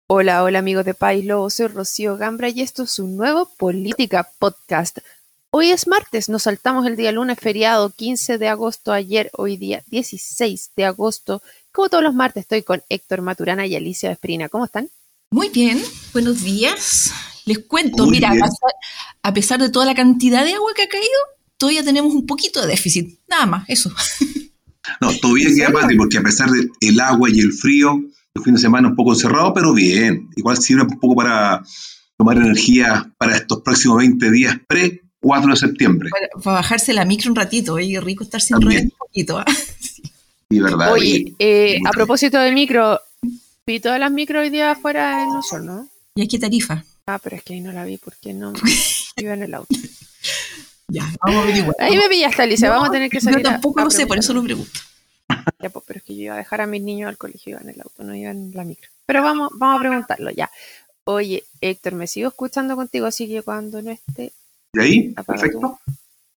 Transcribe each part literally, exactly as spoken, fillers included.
Hola, hola amigos de País Lobo, soy Rocío Gambra y esto es un nuevo Política Podcast. Hoy es martes, nos saltamos el día lunes feriado quince de agosto, ayer, hoy día dieciséis de agosto. Como todos los martes estoy con Héctor Maturana y Alicia Vesprina. ¿Cómo están? Muy bien, buenos días. Les cuento, Muy mira, a bien. pesar, a pesar de toda la cantidad de agua que ha caído, todavía tenemos un poquito de déficit. Nada más, eso. No, todavía ¿En queda serio? patria porque a pesar del agua y el frío, el fin de semana un poco encerrado, pero bien. Igual sirve un poco para tomar energía para estos próximos veinte días pre cuatro de septiembre. Para, para bajarse la micro un ratito, oye, rico estar sin redes También, un poquito. ¿Ah? y verdad, Oye, oye. eh, a propósito del micro, vi todas las micros hoy día afuera en Osor, ¿no? ¿Y aquí tarifa? Ah, pero es que ahí no la vi porque no iba en el auto. Ya, vamos a averiguar. Ahí me pillaste, Alicia, No, vamos a tener que yo salir a, tampoco a lo sé, por eso lo preguntarnos. pregunto. Ya, pues, pero es que yo iba a dejar a mis niños al colegio, iba en el auto, no iba en la micro. Pero vamos, vamos a preguntarlo ya. Oye, Héctor, me sigo escuchando contigo, así que cuando no esté, ¿Y ahí? apaga tú. Perfecto.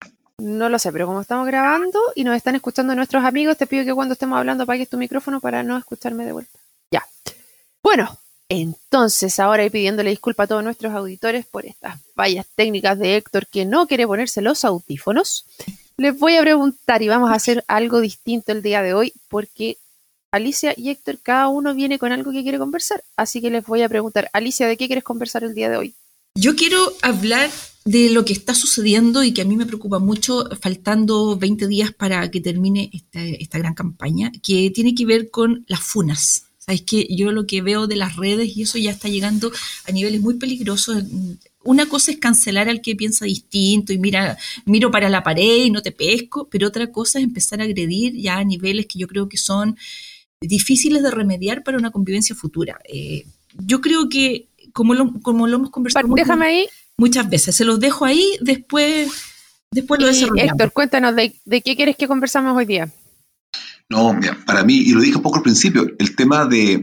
No lo sé, pero como estamos grabando y nos están escuchando nuestros amigos, te pido que cuando estemos hablando apagues tu micrófono para no escucharme de vuelta. Ya. Bueno, entonces ahora y pidiéndole disculpas a todos nuestros auditores por estas fallas técnicas de Héctor que no quiere ponerse los audífonos, les voy a preguntar y vamos a hacer algo distinto el día de hoy porque Alicia y Héctor, cada uno viene con algo que quiere conversar. Así que les voy a preguntar, Alicia, ¿de qué quieres conversar el día de hoy? Yo quiero hablar de lo que está sucediendo y que a mí me preocupa mucho, faltando veinte días para que termine esta, esta gran campaña, que tiene que ver con las funas. Sabes que yo lo que veo de las redes y eso ya está llegando a niveles muy peligrosos. Una cosa es cancelar al que piensa distinto y mira, miro para la pared y no te pesco, pero otra cosa es empezar a agredir ya a niveles que yo creo que son difíciles de remediar para una convivencia futura. Eh, yo creo que, como lo, como lo hemos conversado muchas, Déjame ahí. muchas veces, se los dejo ahí, después, después lo Y desarrollamos. Héctor, cuéntanos, ¿de, de qué quieres que conversamos hoy día? No, mira, para mí, y lo dije un poco al principio, el tema de,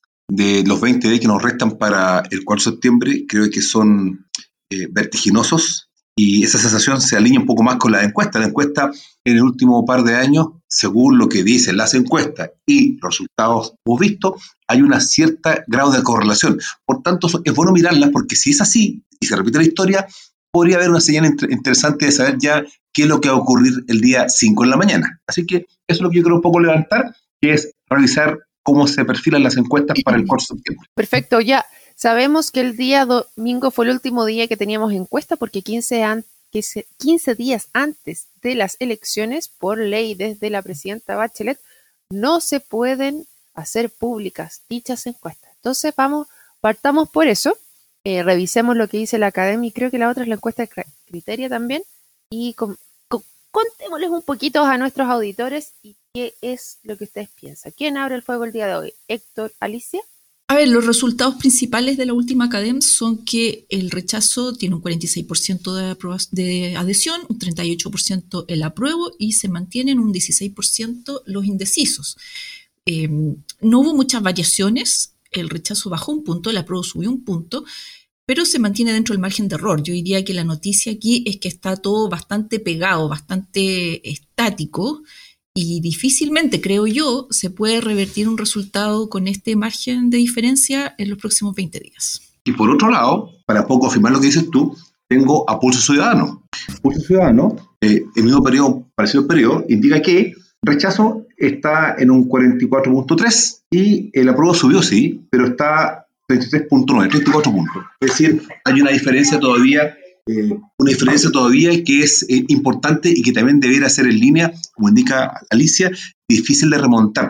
de los veinte días que nos restan para el cuatro de septiembre, creo que son eh, vertiginosos y esa sensación se alinea un poco más con la encuesta. La encuesta en el último par de años, según lo que dicen las encuestas y los resultados que hemos visto, hay una cierta grado de correlación. Por tanto, es bueno mirarlas porque si es así y se repite la historia, podría haber una señal inter- interesante de saber ya qué es lo que va a ocurrir el día cinco en la mañana. Así que eso es lo que yo quiero un poco levantar, que es revisar cómo se perfilan las encuestas para el cuatro de septiembre. Perfecto, ya sabemos que el día domingo fue el último día que teníamos encuesta porque quince, an- quince días antes de las elecciones, por ley desde la presidenta Bachelet, no se pueden hacer públicas dichas encuestas. Entonces vamos, partamos por eso, eh, revisemos lo que dice la academia y creo que la otra es la encuesta de Criteria también y con, con, contémosles un poquito a nuestros auditores y qué es lo que ustedes piensan. ¿Quién abre el fuego el día de hoy? ¿Héctor, Alicia? A ver, los resultados principales de la última CADEM son que el rechazo tiene un cuarenta y seis por ciento de, de adhesión, un treinta y ocho por ciento el apruebo y se mantienen un dieciséis por ciento los indecisos. Eh, no hubo muchas variaciones, el rechazo bajó un punto, el apruebo subió un punto, pero se mantiene dentro del margen de error. Yo diría que la noticia aquí es que está todo bastante pegado, bastante estático, y difícilmente, creo yo, se puede revertir un resultado con este margen de diferencia en los próximos veinte días. Y por otro lado, para poco afirmar lo que dices tú, tengo a Pulso Ciudadano. Pulso Ciudadano, eh, el mismo periodo, parecido al periodo, indica que rechazo está en un cuarenta y cuatro punto tres y el apruebo subió, sí, pero está treinta y tres punto nueve, treinta y cuatro puntos. Es decir, hay una diferencia todavía, eh, una diferencia todavía que es eh, importante y que también debiera ser en línea, como indica Alicia, difícil de remontar.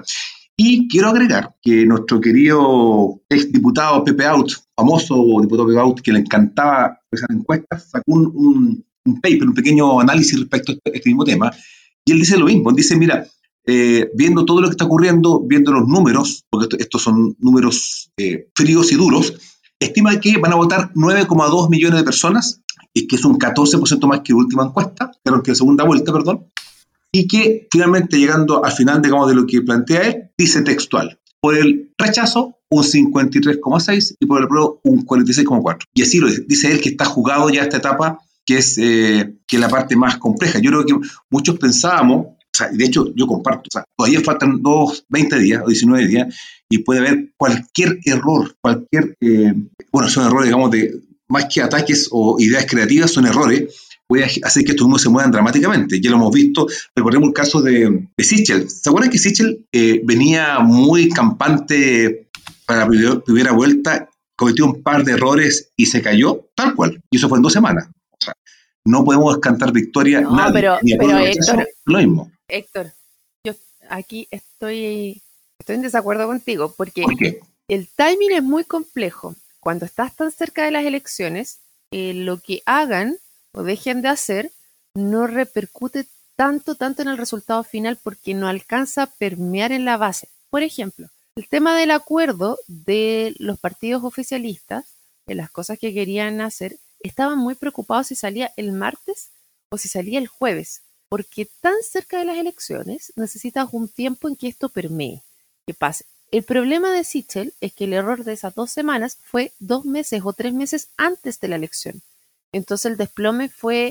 Y quiero agregar que nuestro querido exdiputado Pepe Out, famoso diputado Pepe Out, que le encantaba esas encuestas, sacó un, un, un paper, un pequeño análisis respecto a este, este mismo tema, y él dice lo mismo, él dice, mira, eh, viendo todo lo que está ocurriendo, viendo los números, porque esto, estos son números eh, fríos y duros, estima que van a votar nueve coma dos millones de personas, y que es un catorce por ciento más que la última encuesta, que la segunda vuelta, perdón, y que finalmente llegando al final, digamos, de lo que plantea él, dice textual, por el rechazo un cincuenta y tres coma seis y por el apruebo un cuarenta y seis coma cuatro. Y así lo dice, dice él que está jugado ya esta etapa, que es eh, que la parte más compleja. Yo creo que muchos pensábamos O sea, de hecho, yo comparto, o sea, todavía faltan dos, veinte días o diecinueve días y puede haber cualquier error, cualquier, eh, bueno, son errores, digamos, de más que ataques o ideas creativas, son errores, puede hacer que estos números se muevan dramáticamente. Ya lo hemos visto, recordemos el caso de, de Sichel. ¿Se acuerdan que Sichel eh, venía muy campante para la primera vuelta, cometió un par de errores y se cayó? Tal cual. Y eso fue en dos semanas. O sea, no podemos cantar victoria. No, nadie, pero, ni pero Héctor, Héctor, lo mismo. Héctor, yo aquí estoy, estoy en desacuerdo contigo, porque ¿Por qué? el timing es muy complejo. Cuando estás tan cerca de las elecciones, eh, lo que hagan o dejen de hacer no repercute tanto, tanto en el resultado final porque no alcanza a permear en la base. Por ejemplo, el tema del acuerdo de los partidos oficialistas, de las cosas que querían hacer, estaban muy preocupados si salía el martes o si salía el jueves, porque tan cerca de las elecciones necesitas un tiempo en que esto permee, que pase. El problema de Sichel es que el error de esas dos semanas fue dos meses o tres meses antes de la elección. Entonces el desplome fue,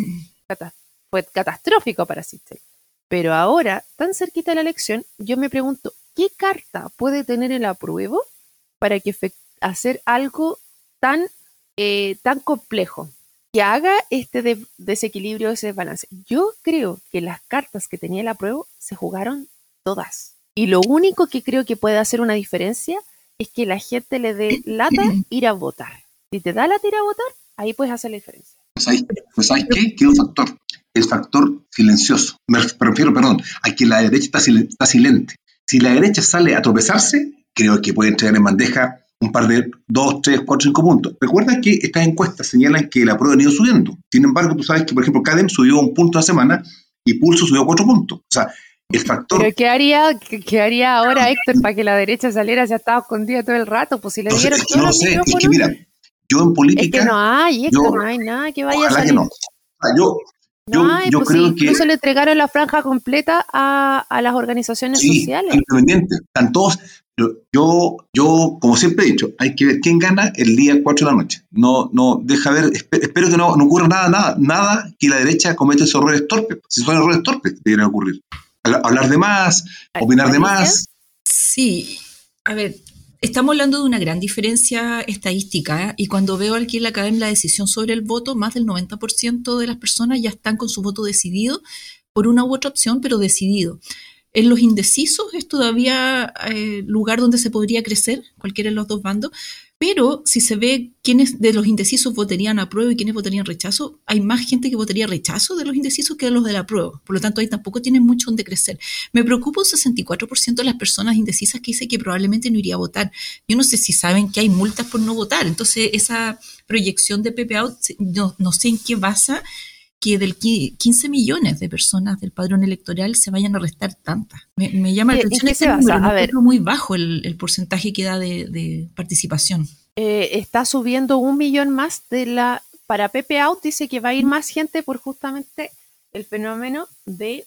fue catastrófico para Sichel. Pero ahora, tan cerquita de la elección, yo me pregunto, ¿qué carta puede tener el apruebo para que hacer algo tan, eh, tan complejo que haga este de desequilibrio, ese desbalance? Yo creo que las cartas que tenía el apruebo se jugaron todas. Y lo único que creo que puede hacer una diferencia es que la gente le dé lata ir a votar. Si te da lata ir a votar, ahí puedes hacer la diferencia. Pues ¿sabes, pues ¿sabes qué? Queda un factor. El factor silencioso. Me refiero, perdón, a que la derecha está, sil- está silente. Si la derecha sale a tropezarse, creo que puede entregar en bandeja un par de dos, tres, cuatro, cinco puntos. Recuerda que estas encuestas señalan que la prueba ha ido subiendo. Sin embargo, tú sabes que, por ejemplo, Cadem subió un punto a la semana y Pulso subió cuatro puntos. O sea, el factor... ¿Pero qué haría, qué, qué haría ahora, Héctor, para que la derecha saliera? Se ha estado escondida todo el rato, pues si le No sé, dieron es que todos no los sé, micrófonos. es que mira, yo en política... Es que no hay, Héctor, yo, no hay nada que vaya a ojalá salir. que no. O sea, yo, No yo, hay, yo pues creo sí, que... incluso le entregaron la franja completa a, a las organizaciones Sí, sociales. independientes, están todos. Pero yo, yo, como siempre he dicho, hay que ver quién gana el día cuatro de la noche. No, no, deja ver, esp- espero que no, no ocurra nada, nada, nada que la derecha cometa esos errores torpes. Si son errores torpes que deberían ocurrir. Habla- Hablar de más, opinar de ¿Alicia? más. Sí, a ver, estamos hablando de una gran diferencia estadística, ¿eh? Y cuando veo aquí en la academia la decisión sobre el voto, más del noventa por ciento de las personas ya están con su voto decidido por una u otra opción, pero decidido. En los indecisos es todavía eh, lugar donde se podría crecer, cualquiera de los dos bandos, pero si se ve quiénes de los indecisos votarían apruebo y quiénes votarían rechazo, hay más gente que votaría rechazo de los indecisos que de los del apruebo. Por lo tanto, ahí tampoco tienen mucho donde crecer. Me preocupa un sesenta y cuatro por ciento de las personas indecisas que dice que probablemente no iría a votar. Yo no sé si saben que hay multas por no votar. Entonces, esa proyección de Pepe Out, no, no sé en qué basa que del quince millones de personas del padrón electoral se vayan a restar tantas. Me, me llama la ¿En atención qué este se número, basa? A me ver. encuentro muy bajo el, el porcentaje que da de, de participación. Eh, está subiendo un millón más de la... Para Pepe Out dice que va a ir más gente por justamente el fenómeno de,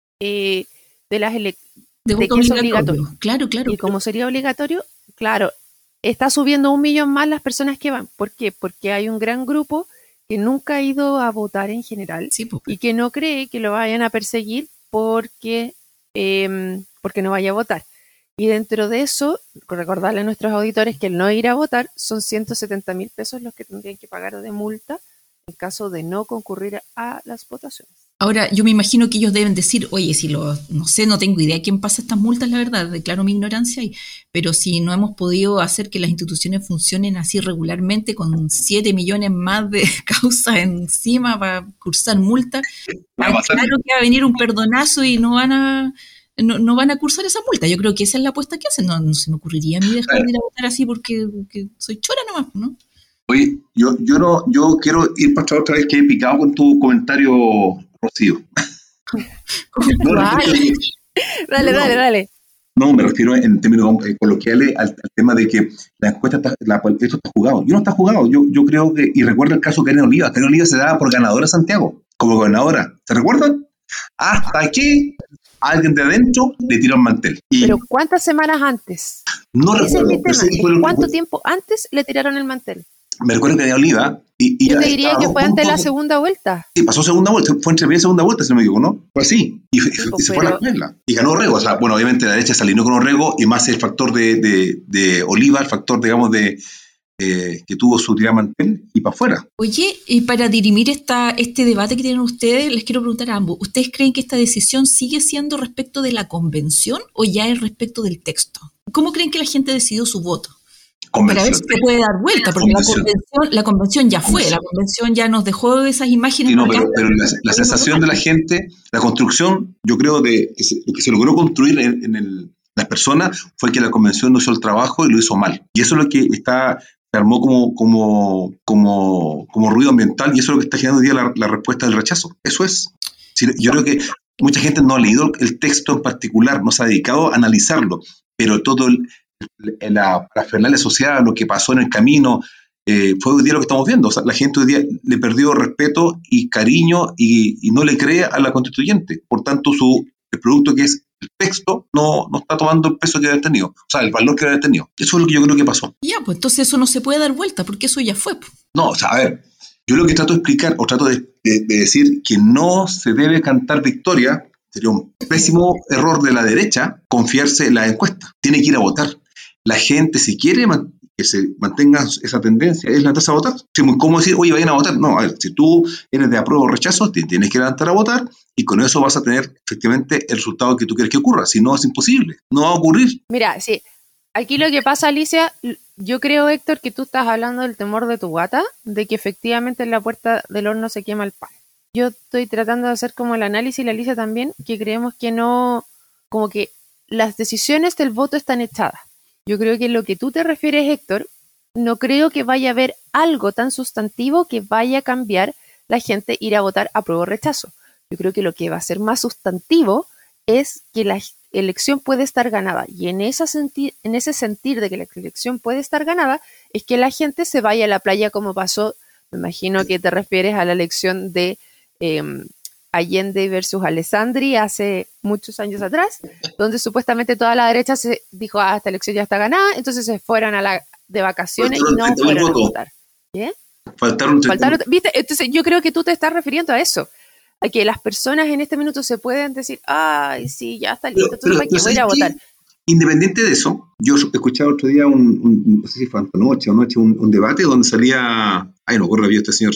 eh, de las elecciones. De De voto que es obligatorio. obligatorio. Claro, claro. Y como sería obligatorio, claro, está subiendo un millón más las personas que van. ¿Por qué? Porque hay un gran grupo que nunca ha ido a votar en general Sí, pues. y que no cree que lo vayan a perseguir porque, eh, porque no vaya a votar. Y dentro de eso, recordarle a nuestros auditores que el no ir a votar son ciento setenta mil pesos los que tendrían que pagar de multa en caso de no concurrir a las votaciones. Ahora, yo me imagino que ellos deben decir, oye, si lo, no sé, no tengo idea de quién pasa estas multas, la verdad, declaro mi ignorancia, y, pero si no hemos podido hacer que las instituciones funcionen así regularmente, con siete millones más de causas encima para cursar multas, claro que va a venir un perdonazo y no van a, no, no van a cursar esa multa. Yo creo que esa es la apuesta que hacen. No, no se me ocurriría a mí dejar de ir a votar así porque, porque soy chora nomás, ¿no? Oye, yo, yo, no, yo quiero ir para otra vez que he picado con tu comentario, Rocío. No, Vale. que, dale, no, dale, dale. No, me refiero en términos eh, coloquiales al, al tema de que la encuesta, está, la, esto está jugado. Yo no está jugado. Yo, yo creo que, y recuerdo el caso de Karen Oliva. Karen Oliva se daba por ganadora en Santiago, como gobernadora. ¿Se recuerdan? Hasta que alguien de adentro le tiró el mantel. Y Pero ¿cuántas semanas antes? no Ese recuerdo. es mi tema. Pero sí, ¿Cuánto tiempo antes le tiraron el mantel? me recuerdo que tenía Oliva. Y, y Yo te diría que fue antes de la segunda vuelta. Sí, pasó segunda vuelta, fue entre primera y segunda vuelta, si no me equivoco, ¿no? Fue así, y, sí, y, y se fue a la regla. Y ganó Orrego, o sea, bueno, obviamente la derecha se alineó con Orrego, y más el factor de, de, de Oliva, el factor, digamos, de eh, que tuvo su mantel, y para afuera. Oye, y para dirimir esta, este debate que tienen ustedes, les quiero preguntar a ambos, ¿ustedes creen que esta decisión sigue siendo respecto de la convención o ya es respecto del texto? ¿Cómo creen que la gente decidió su voto? Para ver si se puede dar vuelta, porque la convención, la convención ya fue, la convención ya nos dejó esas imágenes. Sí, no, pero, pero la, la sensación de la gente, la construcción, yo creo de que se, lo que se logró construir en, en el, las personas fue que la convención no hizo el trabajo y lo hizo mal. Y eso es lo que está, se armó como, como, como, como ruido ambiental, y eso es lo que está generando hoy día la, la respuesta del rechazo. Eso es. Sí, yo creo que mucha gente no ha leído el texto en particular, no se ha dedicado a analizarlo, pero todo el la parafernalia asociada a lo que pasó en el camino, eh, fue hoy día lo que estamos viendo. O sea, la gente hoy día le perdió respeto y cariño y, y no le cree a la constituyente. Por tanto, su, el producto que es el texto no, no está tomando el peso que debe haber tenido, o sea, el valor que debe haber tenido. Eso es lo que yo creo que pasó. Ya, pues entonces eso no se puede dar vuelta porque eso ya fue. No, o sea, a ver, yo lo que trato de explicar o trato de, de, de decir que no se debe cantar victoria. Sería un pésimo error de la derecha confiarse en la encuesta. Tiene que ir a votar. La gente, si quiere man- que se mantenga esa tendencia, es levantarse a votar. Es muy cómodo decir, oye, vayan a votar. No, a ver, si tú eres de apruebo o rechazo, te tienes que levantar a votar, y con eso vas a tener efectivamente el resultado que tú quieres que ocurra. Si no, es imposible. No va a ocurrir. Mira, sí. Aquí lo que pasa, Alicia, yo creo, Héctor, que tú estás hablando del temor de tu gata, de que efectivamente en la puerta del horno se quema el pan. Yo estoy tratando de hacer como el análisis, y la Alicia también, que creemos que no, como que las decisiones del voto están echadas. Yo creo que lo que tú te refieres, Héctor, no creo que vaya a haber algo tan sustantivo que vaya a cambiar la gente ir a votar apruebo o rechazo. Yo creo que lo que va a ser más sustantivo es que la elección puede estar ganada. Y en, esa senti- en ese sentir de que la elección puede estar ganada, es que la gente se vaya a la playa como pasó. Me imagino que te refieres a la elección de eh, Allende versus Alessandri hace muchos años atrás, donde supuestamente toda la derecha se dijo, ah, esta elección ya está ganada, entonces se fueron a la de vacaciones y no fueron a votar. ¿Qué? Faltaron, Faltaron, ¿viste? Entonces yo creo que tú te estás refiriendo a eso, a que las personas en este minuto se pueden decir, ay, sí, ya está listo, entonces ¿para qué voy a ir a votar? Independiente de eso, yo escuchaba otro día un, un no sé si fue anoche o noche, un, un debate donde salía, ay, no recuerdo bien este señor,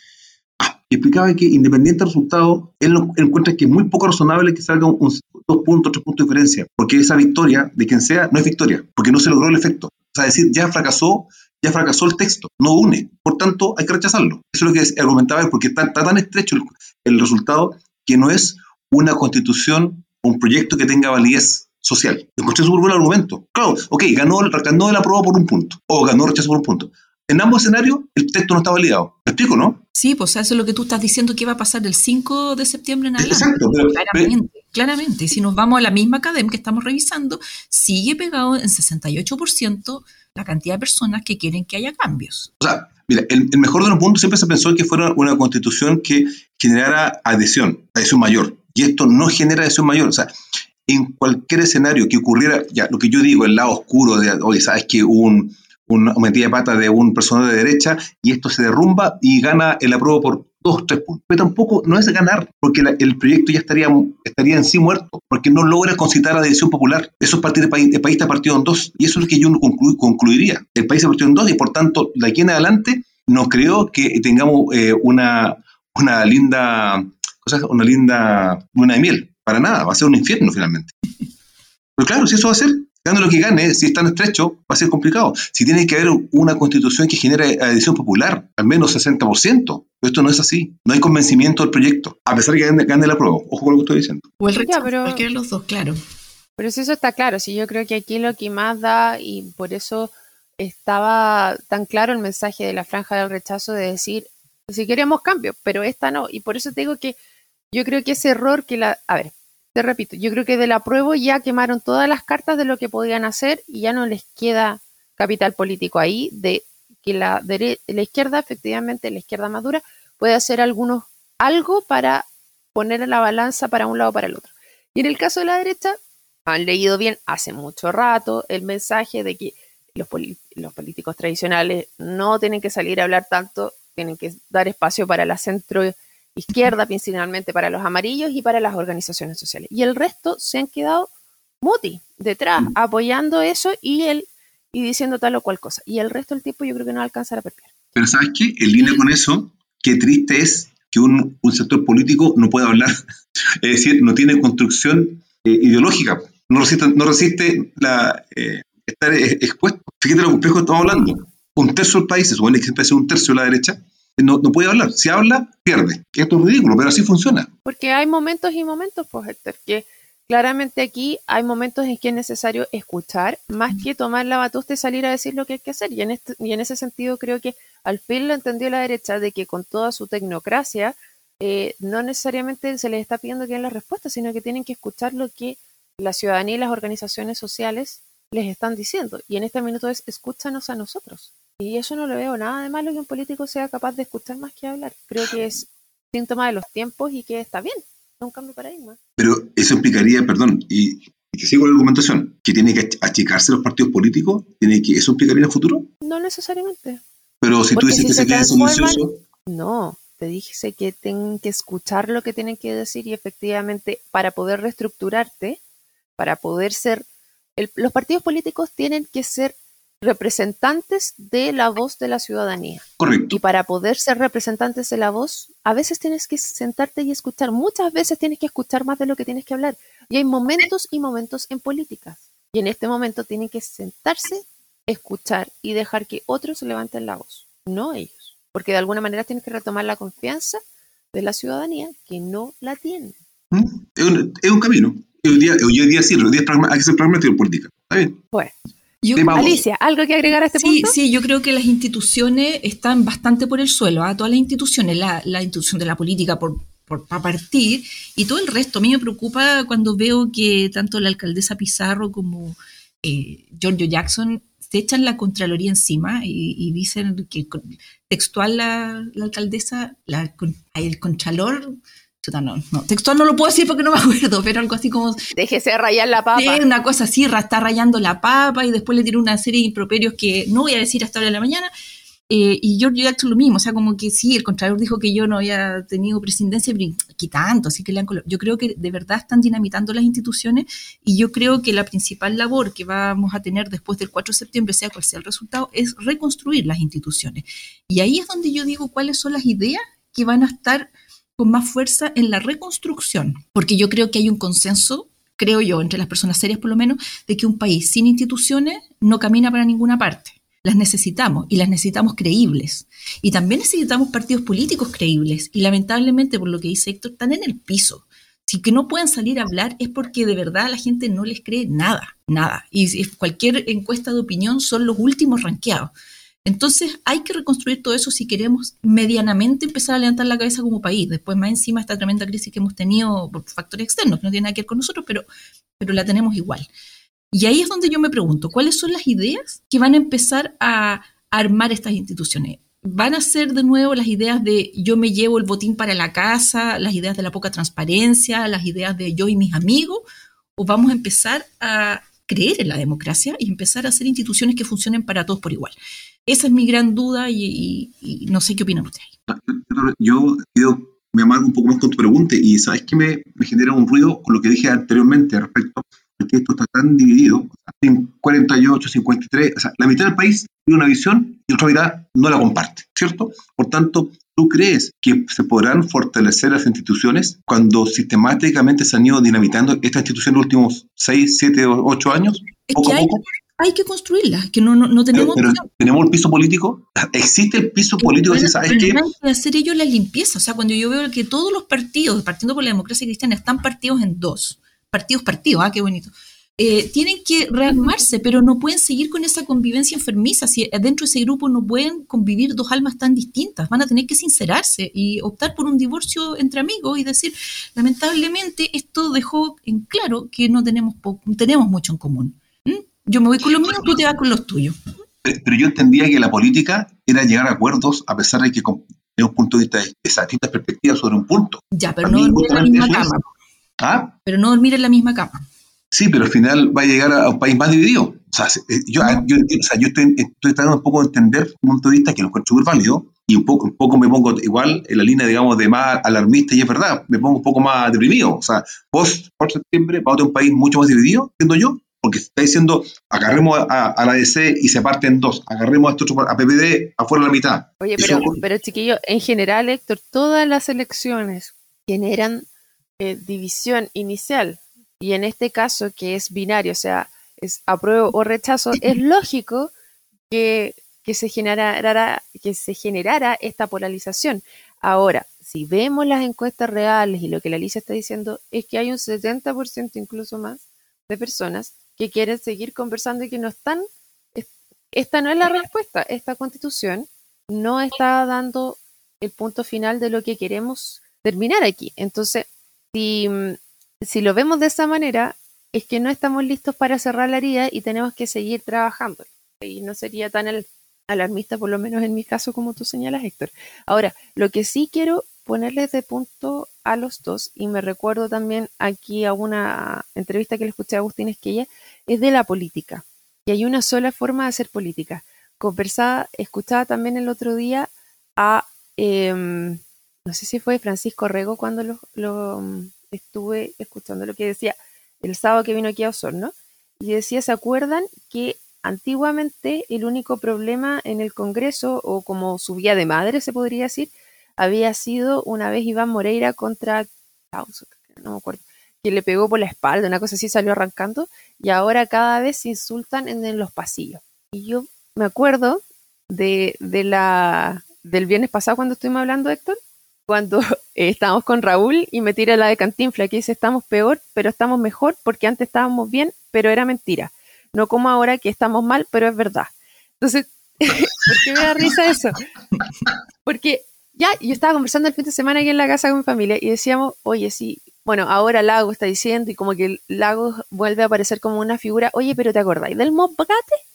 ah, y explicaba que independiente del resultado, él, no, él encuentra que es muy poco razonable que salga un, un dos puntos, tres puntos de diferencia, porque esa victoria, de quien sea, no es victoria, porque no se logró el efecto. O sea, decir, ya fracasó, ya fracasó el texto, no une, por tanto hay que rechazarlo. Eso es lo que argumentaba él, porque está, está tan estrecho el, el resultado que no es una constitución o un proyecto que tenga validez social. Encontré súper buen argumento. Claro, ok, ganó, ganó el aprobado por un punto, o ganó el rechazo por un punto. En ambos escenarios, el texto no está validado. ¿Me explico, no? Sí, pues eso es lo que tú estás diciendo que va a pasar el cinco de septiembre en adelante. Exacto. Pero, claramente, pero, claramente. Y si nos vamos a la misma academia que estamos revisando, sigue pegado en sesenta y ocho por ciento la cantidad de personas que quieren que haya cambios. O sea, mira, el, el mejor de los puntos siempre se pensó que fuera una constitución que generara adhesión, adhesión mayor. Y esto no genera adhesión mayor. O sea, en cualquier escenario que ocurriera, ya lo que yo digo, el lado oscuro de, oye, sabes que un, una metida de pata de un personal de derecha y esto se derrumba y gana el apruebo por dos, tres puntos. Pero tampoco no es ganar, porque la, el proyecto ya estaría, estaría en sí muerto, porque no logra concitar la adhesión popular. Eso es partir del país, el país está partido en dos, y eso es lo que yo conclu, concluiría. El país se partió en dos y por tanto, de aquí en adelante, no creo que tengamos eh, una, una linda, cosa, una linda luna de miel. Para nada, va a ser un infierno finalmente. Pero claro, si eso va a ser, gane lo que gane, si es tan estrecho, va a ser complicado. Si tiene que haber una constitución que genere adhesión popular, al menos sesenta por ciento. Pero esto no es así. No hay convencimiento del proyecto, a pesar de que gane, gane la prueba. Ojo con lo que estoy diciendo. O el rechazo, ya, pero, cualquiera de los dos, claro. Pero si eso está claro, si yo creo que aquí lo que más da, y por eso estaba tan claro el mensaje de la franja del rechazo de decir, si queremos cambios, pero esta no. Y por eso te digo que yo creo que ese error que la... A ver, te repito, yo creo que del apruebo ya quemaron todas las cartas de lo que podían hacer y ya no les queda capital político ahí de que la, dere- la izquierda, efectivamente, la izquierda madura, puede hacer algunos algo para poner en la balanza para un lado o para el otro. Y en el caso de la derecha, han leído bien hace mucho rato el mensaje de que los, los políticos tradicionales no tienen que salir a hablar tanto, tienen que dar espacio para la centro izquierda, principalmente para los amarillos y para las organizaciones sociales. Y el resto se han quedado muti, detrás, apoyando eso y el, y diciendo tal o cual cosa. Y el resto del tiempo yo creo que no va a alcanzar a perder. Pero ¿sabes qué? En línea con eso, qué triste es que un, un sector político no pueda hablar, es decir, no tiene construcción eh, ideológica, no resiste, no resiste la, eh, estar expuesto. Fíjate lo complejo que estamos hablando. Un tercio del país, se supone que siempre es un tercio de la derecha, no, no puede hablar. Si habla, pierde. Esto es ridículo, pero así funciona. Porque hay momentos y momentos, pues, Héctor, que claramente aquí hay momentos en que es necesario escuchar más que tomar la batusta y salir a decir lo que hay que hacer. Y en, este, y en ese sentido creo que al fin lo entendió la derecha, de que con toda su tecnocracia eh, no necesariamente se les está pidiendo que den las respuestas, sino que tienen que escuchar lo que la ciudadanía y las organizaciones sociales les están diciendo. Y en este minuto es escúchanos a nosotros. Y eso no le veo nada de malo que un político sea capaz de escuchar más que hablar. Creo que es síntoma de los tiempos y que está bien. Es un cambio de paradigma. Pero eso implicaría, perdón, y, y que sigo la argumentación, que tiene que achicarse los partidos políticos, tiene que ¿eso implicaría en el futuro? No necesariamente. Pero si Porque tú dices si que se se queda silencioso. No, te dije que tienen que escuchar lo que tienen que decir y efectivamente para poder reestructurarte, para poder ser, el, los partidos políticos tienen que ser representantes de la voz de la ciudadanía. Correcto. Y para poder ser representantes de la voz, a veces tienes que sentarte y escuchar. Muchas veces tienes que escuchar más de lo que tienes que hablar. Y hay momentos y momentos en políticas. Y en este momento tienen que sentarse, escuchar y dejar que otros levanten la voz, no ellos. Porque de alguna manera tienes que retomar la confianza de la ciudadanía que no la tiene. ¿Mm? Es, un, es un camino. Hoy día, hoy día sí, hoy día hay que ser pragmático en política. ¿Está bien? Bueno. Yo, Alicia, ¿algo que agregar a este sí, punto? Sí, yo creo que las instituciones están bastante por el suelo, ¿eh? Todas las instituciones, la, la institución de la política por, por, para partir, y todo el resto. A mí me preocupa cuando veo que tanto la alcaldesa Pizarro como eh, Giorgio Jackson se echan la Contraloría encima y, y dicen que textual la, la alcaldesa, la, el Contralor... No, no, textual no lo puedo decir porque no me acuerdo, pero algo así como... Déjese rayar la papa. Sí, una cosa así, está rayando la papa y después le tiró una serie de improperios que no voy a decir hasta ahora de la mañana. Eh, y Giorgio Jackson lo mismo, o sea, como que sí, el Contralor dijo que yo no había tenido presidencia, pero ¿qué tanto? Así que le han colo- yo creo que de verdad están dinamitando las instituciones y yo creo que la principal labor que vamos a tener después del cuatro de septiembre, sea cual sea el resultado, es reconstruir las instituciones. Y ahí es donde yo digo cuáles son las ideas que van a estar con más fuerza en la reconstrucción, porque yo creo que hay un consenso, creo yo, entre las personas serias por lo menos, de que un país sin instituciones no camina para ninguna parte. Las necesitamos, y las necesitamos creíbles. Y también necesitamos partidos políticos creíbles, y lamentablemente, por lo que dice Héctor, están en el piso. Si que no pueden salir a hablar es porque de verdad a la gente no les cree nada, nada. Y cualquier encuesta de opinión son los últimos rankeados. Entonces hay que reconstruir todo eso si queremos medianamente empezar a levantar la cabeza como país. Después más encima esta tremenda crisis que hemos tenido por factores externos, que no tienen nada que ver con nosotros, pero, pero la tenemos igual. Y ahí es donde yo me pregunto, ¿cuáles son las ideas que van a empezar a armar estas instituciones? ¿Van a ser de nuevo las ideas de yo me llevo el botín para la casa, las ideas de la poca transparencia, las ideas de yo y mis amigos? ¿O vamos a empezar a creer en la democracia y empezar a hacer instituciones que funcionen para todos por igual? Esa es mi gran duda y, y, y no sé qué opinan ustedes. Yo, yo me amargo un poco más con tu pregunta y sabes que me, me genera un ruido con lo que dije anteriormente respecto a que esto está tan dividido, en cuarenta y ocho, cincuenta y tres, o sea, la mitad del país tiene una visión y otra mitad no la comparte, ¿cierto? Por tanto, ¿tú crees que se podrán fortalecer las instituciones cuando sistemáticamente se han ido dinamitando estas instituciones en los últimos seis, siete o ocho años? Es poco que hay, a poco. Hay que construirlas, que no, no, no tenemos... Pero, pero ¿tenemos el piso político? ¿Existe el piso que político? Van, ¿Sabes qué? Van a hacer ellos la limpieza. O sea, cuando yo veo que todos los partidos, partiendo por la democracia cristiana, están partidos en dos. Partidos, partidos, ah, qué bonito. Eh, tienen que rearmarse, pero no pueden seguir con esa convivencia enfermiza. Si dentro de ese grupo no pueden convivir dos almas tan distintas, van a tener que sincerarse y optar por un divorcio entre amigos y decir, lamentablemente, esto dejó en claro que no tenemos, po- tenemos mucho en común. ¿Mm? Yo me voy con los míos, tú te vas con los tuyos. Pero, pero yo entendía que la política era llegar a acuerdos a pesar de que tenemos puntos de vista de esas distintas perspectivas sobre un punto. Ya, pero no dormir en la misma cama. ¿Ah? Pero no dormir en la misma cama. Sí, pero al final va a llegar a un país más dividido. O sea, yo, yo, yo, o sea, yo estoy, estoy tratando un poco de entender un punto de vista que lo encuentro súper válido, y un poco, un poco me pongo igual en la línea, digamos, de más alarmista, y es verdad, me pongo un poco más deprimido. O sea, vos, por septiembre, va a un país mucho más dividido, entiendo yo, porque está diciendo, agarremos a, a la D C y se parte en dos, agarremos a, esto, a P P D afuera de la mitad. Oye, pero, pero chiquillo, en general, Héctor, todas las elecciones generan eh, división inicial, y en este caso, que es binario, o sea, es apruebo o rechazo, es lógico que, que, se generara, que se generara esta polarización. Ahora, si vemos las encuestas reales y lo que la Alicia está diciendo, es que hay un setenta por ciento incluso más de personas que quieren seguir conversando y que no están, esta no es la respuesta, esta constitución no está dando el punto final de lo que queremos terminar aquí. Entonces, si, si lo vemos de esa manera, es que no estamos listos para cerrar la herida y tenemos que seguir trabajando. Y no sería tan el, alarmista, por lo menos en mi caso, como tú señalas, Héctor. Ahora, lo que sí quiero ponerles de punto a los dos, y me recuerdo también aquí a una entrevista que le escuché a Agustín Esquella, es de la política. Y hay una sola forma de hacer política. Conversaba, escuchaba también el otro día a, eh, no sé si fue Francisco Rego cuando lo, lo estuve escuchando, lo que decía el sábado que vino aquí a Osorno, y decía, ¿se acuerdan que antiguamente el único problema en el Congreso, o como su vía de madre se podría decir, había sido una vez Iván Moreira contra, no me acuerdo, que le pegó por la espalda, una cosa así, salió arrancando, y ahora cada vez se insultan en, en los pasillos? Y yo me acuerdo de, de la, del viernes pasado cuando estuvimos hablando, Héctor, cuando eh, estábamos con Raúl y me tira la de Cantinflas, que dice, estamos peor, pero estamos mejor, porque antes estábamos bien, pero era mentira. No como ahora que estamos mal, pero es verdad. Entonces, ¿por qué me da risa eso? Porque ya, yo estaba conversando el fin de semana aquí en la casa con mi familia y decíamos, oye, sí, bueno, ahora Lago está diciendo, y como que Lago vuelve a aparecer como una figura, oye, pero ¿te acordáis del Mobgate?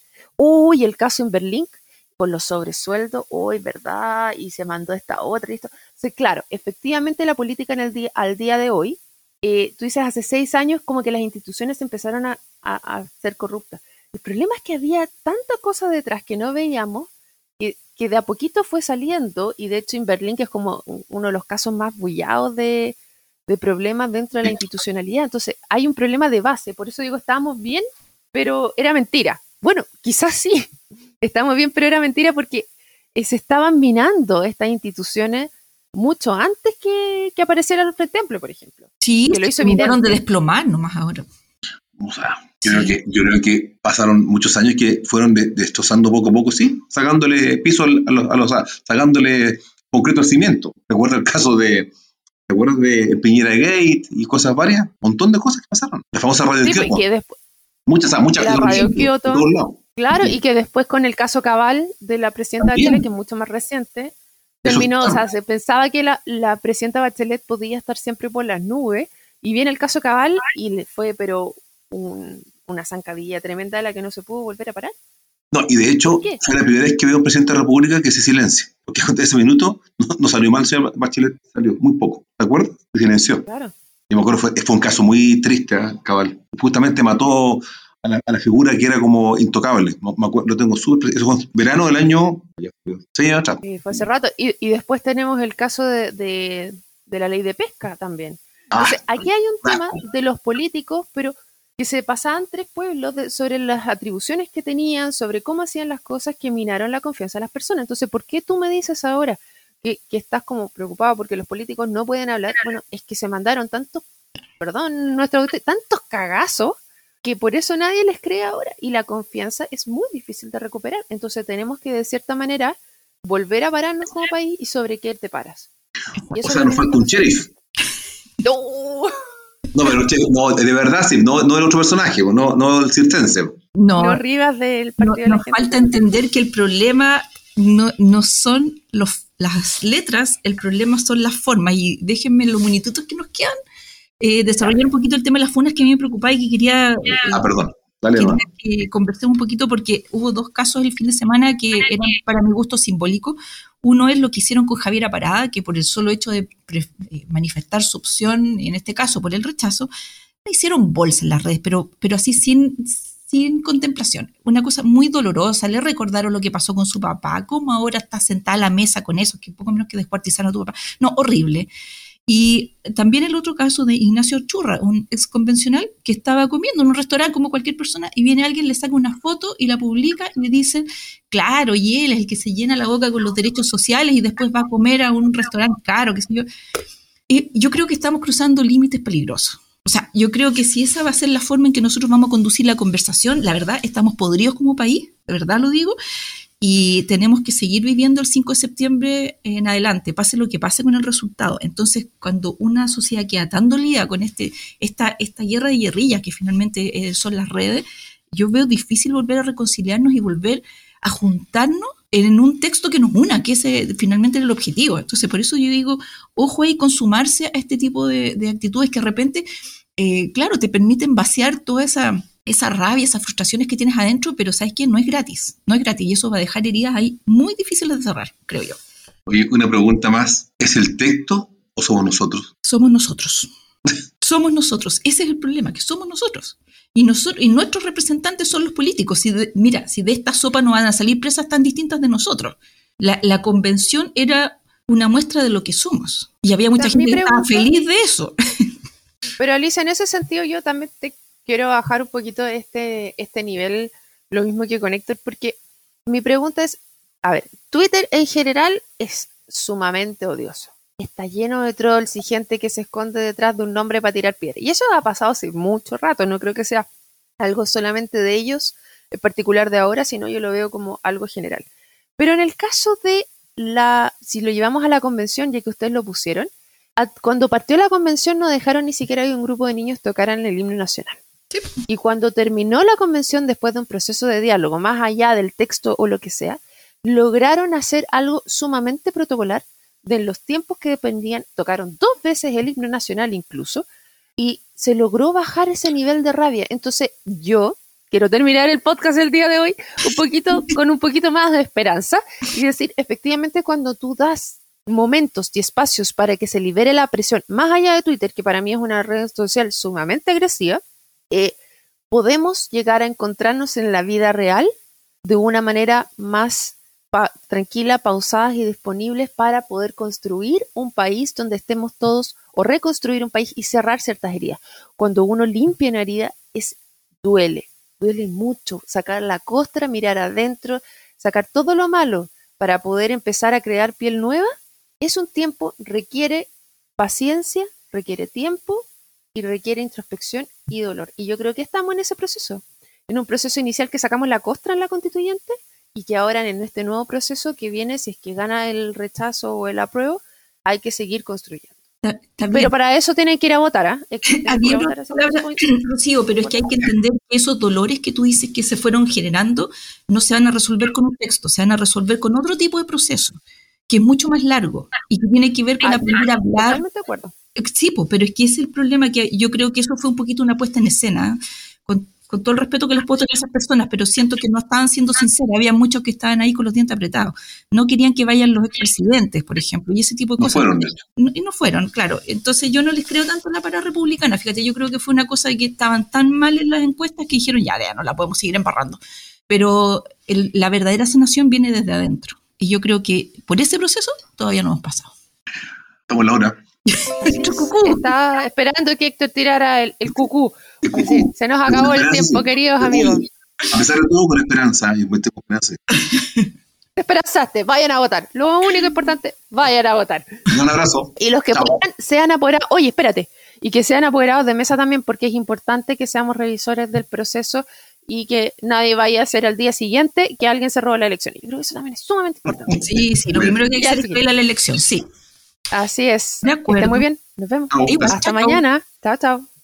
Uy, el caso en Berlín, con los sobresueldos, uy, ¿verdad? Y se mandó esta otra, y esto. Entonces, claro, efectivamente la política en el día, al día de hoy, eh, tú dices, hace seis años como que las instituciones empezaron a, a, a ser corruptas. El problema es que había tanta cosa detrás que no veíamos, que, que de a poquito fue saliendo, y de hecho en Berlín, que es como uno de los casos más bullados de, de problemas dentro de la institucionalidad. Entonces, hay un problema de base, por eso digo, estábamos bien, pero era mentira. Bueno, quizás sí, estamos bien, pero era mentira porque eh, se estaban minando estas instituciones mucho antes que, que apareciera el Frente Amplio, por ejemplo. Sí, que lo hizo evidente. De desplomar nomás ahora. O sea, yo, sí. creo que, yo creo que pasaron muchos años que fueron de, destrozando poco a poco, sí, sacándole piso a los, a los a, sacándole concreto al cimiento. ¿Recuerdas el caso de, ¿te acuerdas de Piñera Gate y cosas varias? Un montón de cosas que pasaron. La famosa Radio sí, Kioto. Después, muchas, muchas la cosas. Radio Kioto, de todos lados. Claro, sí. Y que después con el caso Cabal de la presidenta También. Bachelet, que es mucho más reciente, terminó, Eso, claro. o sea, se pensaba que la, la presidenta Bachelet podía estar siempre por las nubes, y viene el caso Cabal y le fue, pero un, una zancadilla tremenda de la que no se pudo volver a parar. No, y de hecho, fue la primera vez que veo a un presidente de la República que se silencia, porque hasta ese minuto no, no salió mal, el señor Bachelet salió muy poco, ¿de acuerdo? Se silenció. Claro. Y me acuerdo, fue, fue un caso muy triste, ¿eh? Cabal. Justamente mató a la, a la figura que era como intocable. Me acuerdo, lo tengo súper, eso fue verano del año seis años atrás. Sí, fue hace rato. Y, y después tenemos el caso de, de, de la ley de pesca también. Entonces, ah, aquí hay un tema de los políticos, pero que se pasaban tres pueblos de, sobre las atribuciones que tenían, sobre cómo hacían las cosas, que minaron la confianza de las personas. Entonces, ¿por qué tú me dices ahora que, que estás como preocupado porque los políticos no pueden hablar? Bueno, es que se mandaron tantos, perdón, nuestro, tantos cagazos, que por eso nadie les cree ahora, y la confianza es muy difícil de recuperar. Entonces tenemos que, de cierta manera, volver a pararnos como país y sobre qué te paras. Y eso o sea, nos falta un sheriff. No. No, pero no, de verdad sí, no, no el otro personaje, no, no el circense. No, no Rivas del partido no, de la nos gente. Falta entender que el problema no, no son los, las letras, el problema son las formas. Y déjenme los minutitos que nos quedan eh, desarrollar un poquito el tema de las funas, que a mí me preocupaba y que quería eh, ah, perdón. Dale, quería que conversemos un poquito, porque hubo dos casos el fin de semana que eran para mi gusto simbólicos. Uno es lo que hicieron con Javiera Parada, que por el solo hecho de pre- manifestar su opción, en este caso por el rechazo, le hicieron bolsa en las redes, pero, pero así sin, sin contemplación. Una cosa muy dolorosa, le recordaron lo que pasó con su papá, cómo ahora está sentada a la mesa con eso, que poco menos que descuartizaron a tu papá. No, horrible. Y también el otro caso de Ignacio Churra, un ex convencional que estaba comiendo en un restaurante como cualquier persona y viene alguien, le saca una foto y la publica y le dicen, claro, y él es el que se llena la boca con los derechos sociales y después va a comer a un restaurante caro, qué sé yo. Y yo creo que estamos cruzando límites peligrosos. O sea, yo creo que si esa va a ser la forma en que nosotros vamos a conducir la conversación, la verdad, estamos podridos como país, de verdad lo digo, y tenemos que seguir viviendo el cinco de septiembre en adelante, pase lo que pase con el resultado. Entonces, cuando una sociedad queda tan dolida con este, esta, esta guerra de guerrillas que finalmente eh, son las redes, yo veo difícil volver a reconciliarnos y volver a juntarnos en un texto que nos una, que es eh, finalmente el objetivo. Entonces, por eso yo digo, ojo ahí con sumarse a este tipo de, de actitudes que de repente, eh, claro, te permiten vaciar toda esa... esa rabia, esas frustraciones que tienes adentro, pero ¿sabes qué? No es gratis, no es gratis y eso va a dejar heridas ahí muy difíciles de cerrar, creo yo. Oye, una pregunta más, ¿es el texto o somos nosotros? Somos nosotros, somos nosotros, ese es el problema, que somos nosotros. Y, nosotros, y nuestros representantes son los políticos. Si de, mira, si de esta sopa no van a salir presas tan distintas de nosotros. La, la convención era una muestra de lo que somos y había mucha gente que estaba feliz de eso. Pero Alicia, en ese sentido yo también te quiero bajar un poquito este, este nivel, lo mismo que con Héctor, porque mi pregunta es, a ver, Twitter en general es sumamente odioso. Está lleno de trolls y gente que se esconde detrás de un nombre para tirar piedra. Y eso ha pasado hace mucho rato, no creo que sea algo solamente de ellos, en particular de ahora, sino yo lo veo como algo general. Pero en el caso de la, si lo llevamos a la convención, ya que ustedes lo pusieron, a, cuando partió la convención no dejaron ni siquiera que un grupo de niños tocaran el himno nacional. Sí. Y cuando terminó la convención, después de un proceso de diálogo, más allá del texto o lo que sea, lograron hacer algo sumamente protocolar de los tiempos que dependían, tocaron dos veces el himno nacional incluso, y se logró bajar ese nivel de rabia. Entonces yo quiero terminar el podcast el día de hoy un poquito, con un poquito más de esperanza, y decir, efectivamente cuando tú das momentos y espacios para que se libere la presión, más allá de Twitter, que para mí es una red social sumamente agresiva, eh, podemos llegar a encontrarnos en la vida real de una manera más pa- tranquila, pausadas y disponibles para poder construir un país donde estemos todos, o reconstruir un país y cerrar ciertas heridas. Cuando uno limpia una herida, es, duele, duele mucho, sacar la costra, mirar adentro, sacar todo lo malo para poder empezar a crear piel nueva, es un tiempo, requiere paciencia, requiere tiempo y requiere introspección y dolor. Y yo creo que estamos en ese proceso, en un proceso inicial que sacamos la costra en la constituyente y que ahora en este nuevo proceso que viene, si es que gana el rechazo o el apruebo, hay que seguir construyendo. Pero para eso tienen que ir a votar, ¿eh? Había una palabra, Rocío, pero es que hay que entender que esos dolores que tú dices que se fueron generando no se van a resolver con un texto, se van a resolver con otro tipo de proceso, que es mucho más largo y que tiene que ver con Ay, aprender a hablar. Totalmente de acuerdo. Sí, pues, pero es que ese es el problema, que yo creo que eso fue un poquito una puesta en escena, con, con todo el respeto que les puedo tener a esas personas, pero siento que no estaban siendo sinceras, había muchos que estaban ahí con los dientes apretados, no querían que vayan los expresidentes, por ejemplo, y ese tipo de no cosas. Fueron, no, y no fueron, claro, entonces yo no les creo tanto en la parada republicana, fíjate, yo creo que fue una cosa de que estaban tan mal en las encuestas que dijeron, ya, ya no la podemos seguir embarrando, pero el, la verdadera sanación viene desde adentro, y yo creo que por ese proceso todavía no hemos pasado. Estamos en la hora. Estaba esperando que Héctor tirara el, el cucú. Así, se nos acabó el tiempo, queridos amigos. A pesar de todo, con esperanza. Y con esperanza. Te esperanzaste, vayan a votar. Lo único importante, vayan a votar. Un abrazo. Y los que Chao. puedan, sean apoderados. Oye, espérate. Y que sean apoderados de mesa también, porque es importante que seamos revisores del proceso y que nadie vaya a hacer al día siguiente que alguien se robe la elección. Yo creo que eso también es sumamente importante. Sí, sí, lo primero que hay que hacer es que la elección, sí. Así es. De acuerdo. Que esté muy bien. Nos vemos. Chao. Hasta Chao. mañana. Chao, chao.